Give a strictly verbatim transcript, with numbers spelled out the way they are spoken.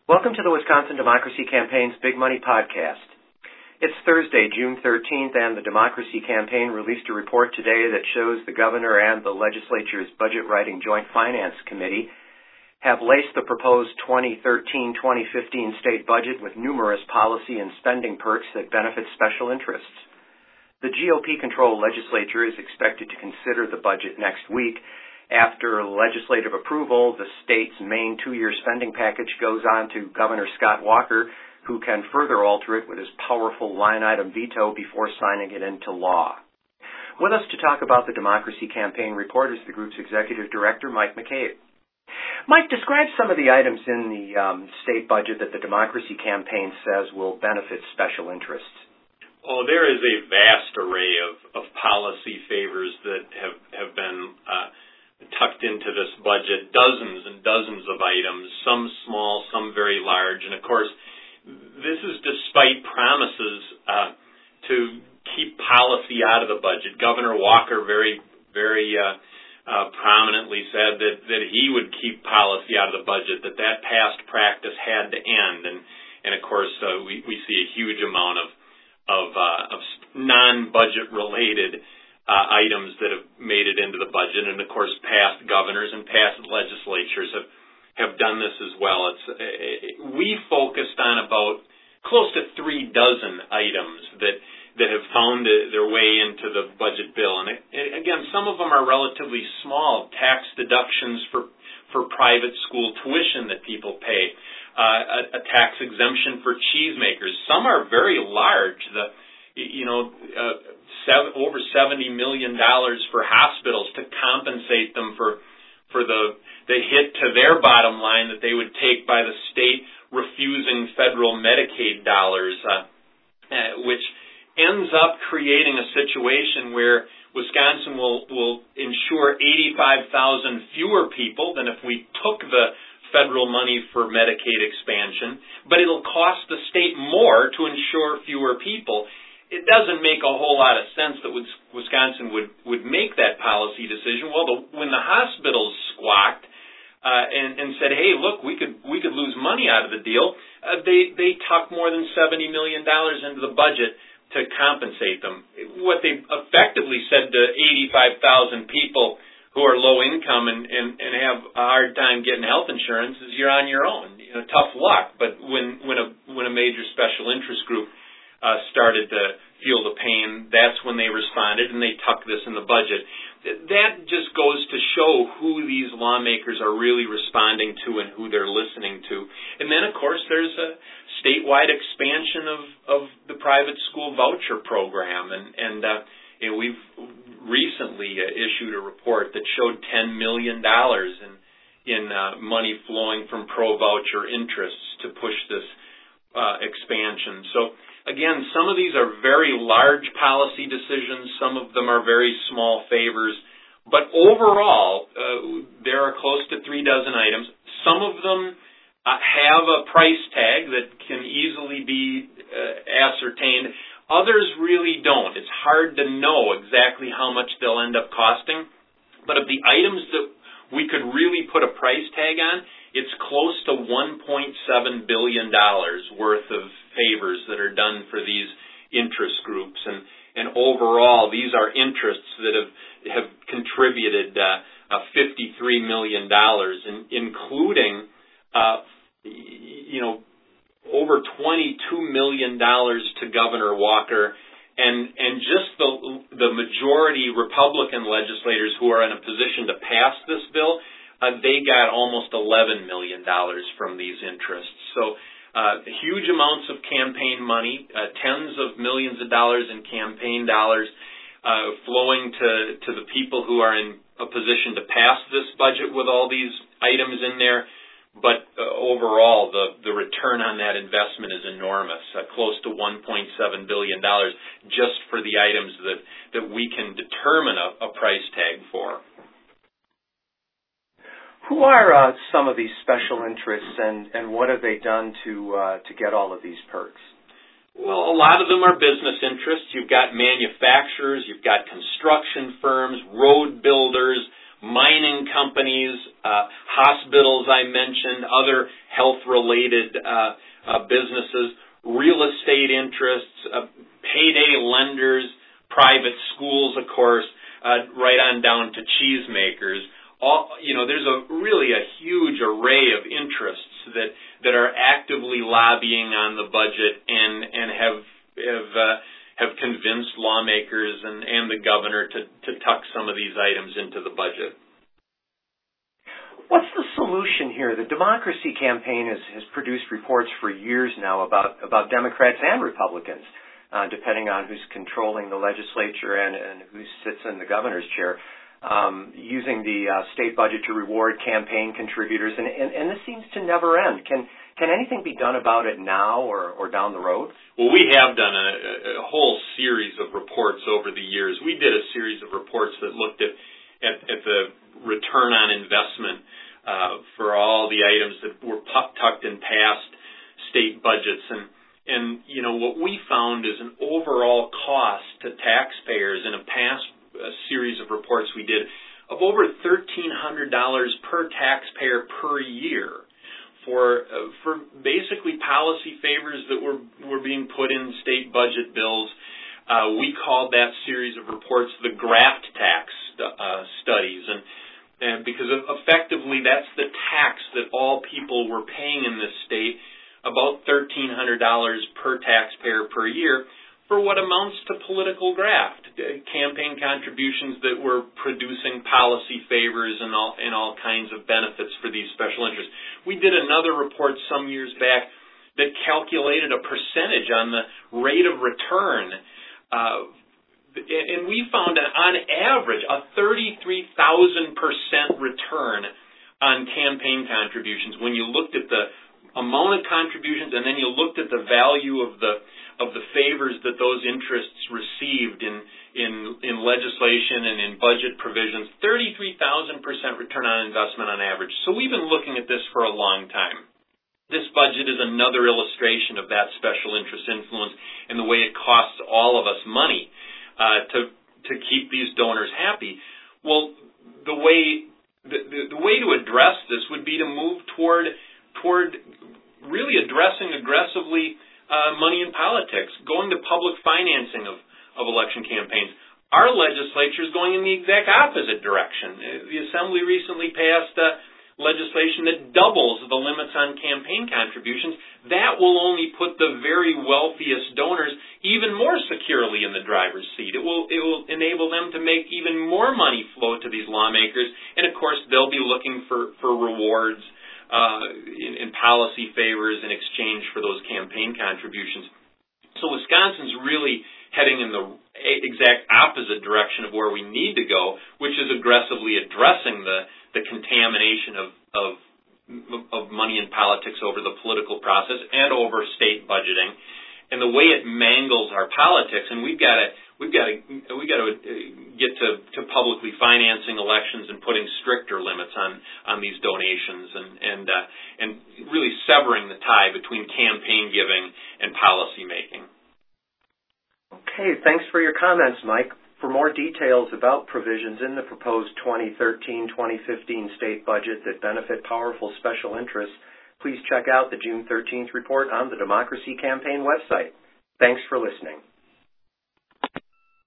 Welcome to the Wisconsin Democracy Campaign's Big Money Podcast. It's Thursday, June thirteenth, and the Democracy Campaign released a report today that shows the governor and the legislature's Budget Writing Joint Finance Committee have laced the proposed twenty thirteen twenty fifteen state budget with numerous policy and spending perks that benefit special interests. The G O P-controlled legislature is expected to consider the budget next week. After legislative approval, the state's main two-year spending package goes on to Governor Scott Walker, who can further alter it with his powerful line-item veto before signing it into law. With us to talk about the Democracy Campaign report is the group's executive director, Mike McCabe. Mike, describe some of the items in the um, state budget that the Democracy Campaign says will benefit special interests. Oh, there is a vast array of, of policy favors that have, have been uh, tucked into this budget, dozens and dozens of items, some small, some very large. And, of course, this is despite promises uh, to keep policy out of the budget. Governor Walker very, very uh, uh, prominently said that, that he would keep policy out of the budget, that that past practice had to end. And, and of course, uh, we, we see a huge amount of, of, uh, of non-budget related Uh, items that have made it into the budget, and of course past governors and past legislatures have, have done this as well. It's uh, we focused on about close to three dozen items that that have found their way into the budget bill, and it, again, some of them are relatively small, tax deductions for for private school tuition that people pay, uh, a, a tax exemption for cheesemakers. Some are very large. The you know. Uh, Seven, over seventy million dollars for hospitals to compensate them for for the the hit to their bottom line that they would take by the state refusing federal Medicaid dollars, uh, uh, which ends up creating a situation where Wisconsin will will insure eighty-five thousand fewer people than if we took the federal money for Medicaid expansion, but it'll cost the state more to insure fewer people. It doesn't make a whole lot of sense that Wisconsin would, would make that policy decision. Well, the, when the hospitals squawked uh, and, and said, "Hey, look, we could we could lose money out of the deal," uh, they they tucked more than seventy million dollars into the budget to compensate them. What they effectively said to eighty-five thousand people who are low income and, and, and have a hard time getting health insurance is, "You're on your own. You know, tough luck." But when when a when a major special interest group Uh, started to feel the pain, that's when they responded, and they tucked this in the budget. That just goes to show who these lawmakers are really responding to and who they're listening to. And then, of course, there's a statewide expansion of, of the private school voucher program. And, and uh, you know, we've recently uh, issued a report that showed ten million dollars in, in uh, money flowing from pro-voucher interests to push this uh, expansion. So, again, some of these are very large policy decisions. Some of them are very small favors. But overall, uh, there are close to three dozen items. Some of them uh, have a price tag that can easily be uh, ascertained. Others really don't. It's hard to know exactly how much they'll end up costing. But of the items that we could really put a price tag on, it's close to one point seven billion dollars worth of favors that are done for these interest groups. And, and overall, these are interests that have, have contributed uh, uh, fifty-three million dollars, in, including, uh, you know, over twenty-two million dollars to Governor Walker. And, and just the, the majority Republican legislators who are in a position to pass this bill, Uh, they got almost eleven million dollars from these interests. So uh, huge amounts of campaign money, uh, tens of millions of dollars in campaign dollars uh, flowing to, to the people who are in a position to pass this budget with all these items in there. But uh, overall, the, the return on that investment is enormous, uh, close to one point seven billion dollars just for the items that, that we can determine a, a price tag for. Who are uh, some of these special interests, and, and what have they done to uh, to get all of these perks? Well, a lot of them are business interests. You've got manufacturers, you've got construction firms, road builders, mining companies, uh, hospitals I mentioned, other health-related uh, uh, businesses, real estate interests, uh, payday lenders, private schools, of course, uh, right on down to cheesemakers. All, you know, there's a really a huge array of interests that that are actively lobbying on the budget and and have have uh, have convinced lawmakers and, and the governor to, to tuck some of these items into the budget. What's the solution here? The Democracy Campaign has, has produced reports for years now about, about Democrats and Republicans, uh, depending on who's controlling the legislature and, and who sits in the governor's chair, um, using the uh, state budget to reward campaign contributors, and, and, and this seems to never end. Can can anything be done about it now or, or down the road? Well, we have done a, a whole series of reports over the years. We did a series of reports that looked at, at, at the return on investment uh, for all the items that were tucked in past state budgets. And, and, you know, what we found is an overall cost to taxpayers in a past uh, series of reports we did of over thirteen hundred dollars per taxpayer per year for uh, for basically policy favors that were, were being put in state budget bills. Uh, we called that series of reports the graft tax st- uh, studies, and, and because of effectively that's the tax that all people were paying in this state, about thirteen hundred dollars per taxpayer per year, for what amounts to political graft, uh, campaign contributions that were producing policy favors and all, and all kinds of benefits for these special interests. We did another report some years back that calculated a percentage on the rate of return, uh, and we found that on average a thirty-three thousand percent return on campaign contributions when you looked at the amount of contributions and then you looked at the value of the of the favors that those interests received in in, in legislation and in budget provisions, thirty-three thousand percent return on investment on average. So we've been looking at this for a long time. This budget is another illustration of that special interest influence and the way it costs all of us money uh, to to keep these donors happy. Well, the way the, the, the way to address this would be to move toward toward really addressing aggressively Uh, money in politics, going to public financing of, of election campaigns. Our legislature is going in the exact opposite direction. The Assembly recently passed uh, legislation that doubles the limits on campaign contributions. That will only put the very wealthiest donors even more securely in the driver's seat. It will, it will enable them to make even more money flow to these lawmakers, and of course they'll be looking for, for rewards Uh, in, in policy favors in exchange for those campaign contributions. So Wisconsin's really heading in the exact opposite direction of where we need to go, which is aggressively addressing the, the contamination of, of, of money in politics over the political process and over state budgeting, and the way it mangles our politics. And we've got to we've got to we got to get to, to publicly financing elections and putting stricter limits on, on these donations and and uh, and really severing the tie between campaign giving and policy making. Okay, thanks for your comments, Mike. For more details about provisions in the proposed twenty thirteen twenty fifteen state budget that benefit powerful special interests, please check out the June thirteenth report on the Democracy Campaign website. Thanks for listening.